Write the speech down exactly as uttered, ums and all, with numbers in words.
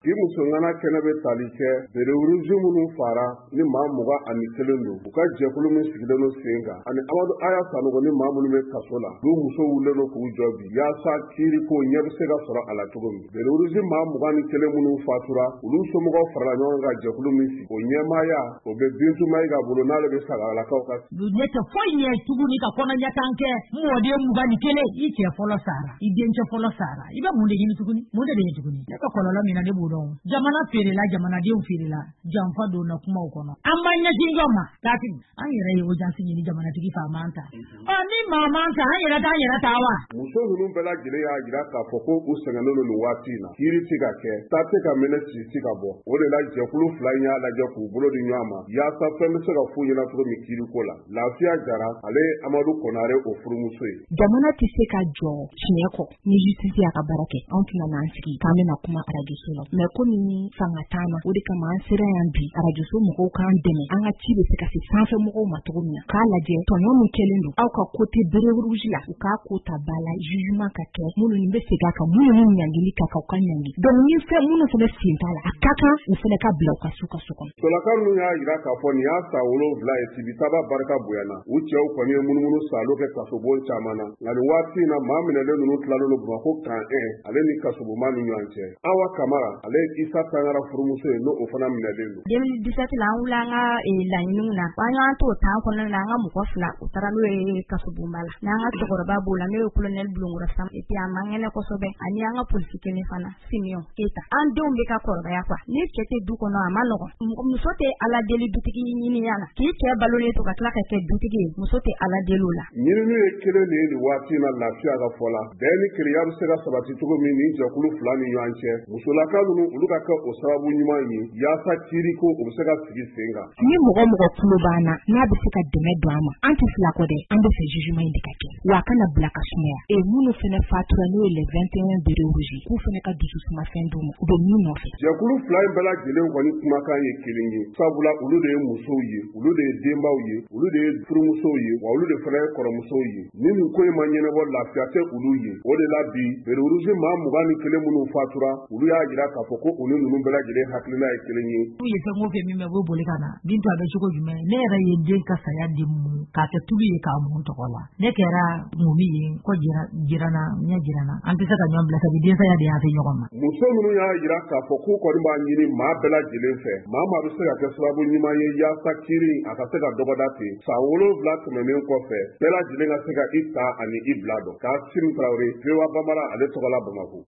K'i muso ŋana kɛnɛ bɛ tali kɛ bereburuji minnu fara ni maa mugan ani kelen don u ka jɛkulu min sigilen don sen kan ani Amadu Aya Sanogo ni maa minnu bɛ kaso la n'u muso wulilen don k'u jɔ bi yaasa kiiri ko ɲɛ bɛ se ka sɔrɔ a la cogo min bereburuji maa mugan ni kelen minnu fatura olu somɔgɔw farala ɲɔgɔn kan jɛkulu min sigi o ɲɛmaaya o bɛ Bintu Mayiga bolo n'ale bɛ Sagalakaw ka ne tɛ foyi ɲɛ tuguni ka kɔnɔɲɛtan kɛ mɔden mugan ni kelen i cɛ fɔlɔ sara i dencɛ fɔlɔ sara i bɛ mun de ɲini tuguni mun de bɛ yen tuguni ne ka kɔlɔlɔ min na ne b'o dɔn jamana feerela jamanadenw feerela janfa donna kumaw kɔnɔ an b'an ɲɛsin jɔ ma kati an yɛrɛ ye audience ɲini jamanatigi fa man ta ɔ ni maa man ta an yɛrɛ t'an yɛrɛ ta wa muso ninnu bɛɛ lajɛlen y'a jira k'a fɔ ko u sɛgɛnnen don nin waati in na kiiri tɛ ka kɛ ta tɛ ka minɛ ci tɛ ka bɔ o de la jɛkulu fila in y'a lajɛ k'u bolo di ɲɔgɔn ma yaasa fɛn bɛ se ka f'u ɲɛna cogo min kiiri ko la Lafiya Jara ale ye Amadu Konare o furumuso ye jamana tɛ se ka jɔ tiɲɛ kɔ ni justice y'a ka baara kɛ anw tɛna n'an sigi k'an bɛna kuma arajoso la mais komi fanga t'an na o de kama an sera yan bi arajoso mɔgɔw k'an dɛmɛ an ka ci bɛ se ka se sanfɛ mɔgɔw ma cogo min na k'a lajɛ tɔɲɔ min kɛlen don aw ka kote bereburuji la u k'a ko ta ba la jugement ka kɛ minnu bɛ segin a kan minnu ni ɲangili ka kan u ka ɲangi donc ni fɛn minnu fana sen t'a la a ka kan u fana ka bila u ka su ka so kɔnɔ Solaka ninnu y'a jira k'a fɔ nin y'a san wolonwula ye Sibitaba barika bonyana u cɛw kɔni ye munumunu salo kɛ kasobon caman na nka nin waati in na maa minɛlen ninnu tilalen don Bamakɔ kan un ale ni kasobonma ni ɲɔgɔn cɛ Awa Kamara ale ye Isa Tangara furumuso ye n'o o fana minɛlen don deux mille dix-sept la an wula an ka laɲiniw na an y'an to tan kɔnɔna na an ka mɔgɔ fila u taara n'o ye kasobonba la n'an ka cɛkɔrɔba b'o la n'o ye colonel Bulongora Sam et puis a man kɛnɛ kosɛbɛ ani an ka polisi kelen fana Simeon Keita an denw bɛ ka kɔrɔbaya quoi ni cɛ tɛ du kɔnɔ a ma nɔgɔn muso tɛ ala deli dutigi ɲiniya la k'i cɛ balolen to ka tila ka kɛ dutigi ye muso tɛ ala deli o la ɲinini ye kelen de ye nin waati in na Lafiya ka fɔ la bɛɛ ni keleya bɛ se ka sabati cogo min ni jɛkulu fila ni ɲɔgɔn cɛ musolaka ninnu olu ka kɛ o sababu ɲuman ye yaasa kiiri ko u bɛ se ka sigi sen kan ni mɔgɔ mɔgɔ tulo b'an na n'a bɛ se ka dɛmɛ don an ma an tɛ fila kɔ dɛ an bɛ fɛ jugement in de ka kɛ wa a kana bila ka sumaya e minnu fana fatura n'o ye le vingt et un bereburuji k'u fana ka dusukuma fɛn d'u ma u bɛ min nɔfɛ jɛkulu fila in bɛɛ lajɛlen kɔni kumakan ye kelen ye sabula olu de ye musow ye olu de ye denbaw ye olu de ye furumusow ye wa olu de fana ye kɔrɔmusow ye ni nin ko in ma ɲɛnabɔ lafiya tɛ olu ye o de la bi bereburuji maa mugan ni kelen minnu fatura olu y'a jira k'a fɔ ko u ni ninnu bɛɛ lajɛlen hakilina ye kelen ye n'u ye fɛn o fɛn min bɛ b'o boli ka na Bintu a bɛ cogo jumɛn ne yɛrɛ ye den ka saya di mun k'a kɛ tulu ye k'a mun tɔgɔ la ne kɛra mumi ye ko jirana ɲɛ jirana an tɛ se ka ɲɔgɔn bila sabu den saya de y'a se ɲɔgɔn ma muso ninnu y'a jira k'a fɔ k'u kɔni b'a ɲini maa bɛɛ lajɛlen fɛ maa maa bɛ se ka kɛ sababu ɲuman ye yaasa kiiri a ka se ka dɔgɔda ten san wolonwula tɛmɛnen kɔfɛ bɛɛ lajɛlen ka se ka i ta ani i bila dɔn k'a Sini Tarawele V O A Bambara ale tɔgɔ la Bamakɔ